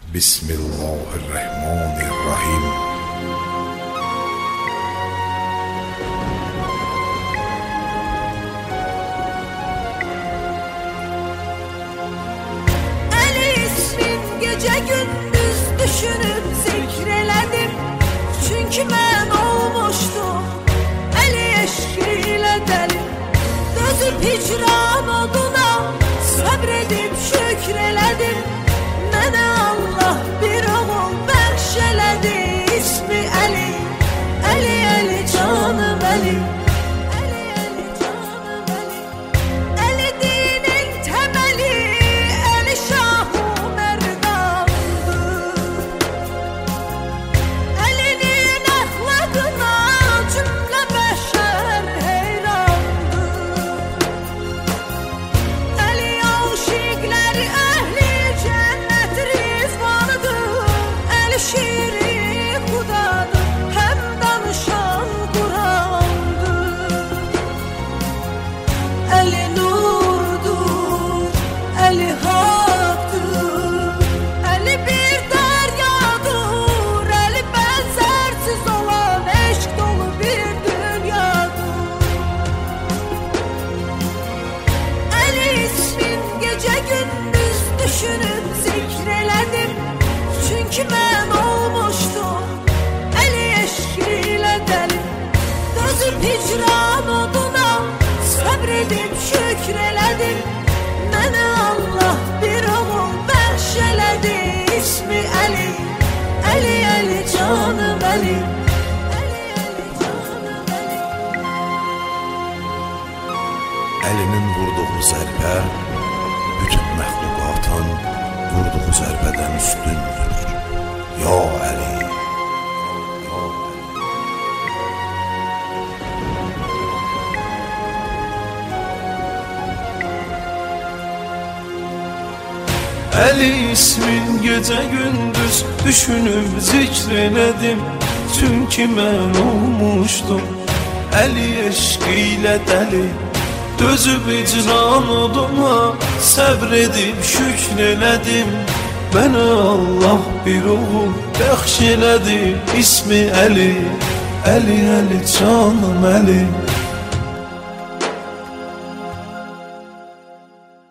Bismillahirrahmanirrahim. Ali ismin gece gündüz düşünüp zikreledim. Çünkü ben olmuştum eli eşkiyle deli. Dözüp hicran oduna sabredip şükreledim. Mənə Allah bir oğul bəxş elədi. İsmi Ali, Ali, Ali canım Ali. Ali, Ali canım Ali. Ali dinin təməli, Ali Şah-ı Mərdandır. Alinin əxlaqına cümlə bəşər heyrandır. Ali aşiqləri əhli cənnət rizvanıdır. Ali şiri xudadır, həm danışan Qurandır. Ali nurdur, Ali haqdır. Ali bir dəryadır, Ali bənzərsiz olan eşq dolu bir dünyadır. Ali ismin gece gündüz düşünüp zikreledim. Çünkü ben olmuştum eli eşkiyle deli. Dözüp hicran oduna sabredip şükreledim. Mənə Allah bir oğul bəxş elədi. İsmi Ali, Ali, Ali canım Ali. Ali, Ali canım Ali. Əlinin vurduğu zərbə bütün məxluqatın vurduğu zərbədən üstündür. Ya Ali, ya Ali. Ali ismin gece gündüz düşünüp zikreledim. Çünkü ben olmuştum Ali eşkiyle deli. Dözüp icran oduma sabredip şükreledim. Bana Allah bir oğul bəxş elədi. İsmi Ali, Ali, Ali canım Ali.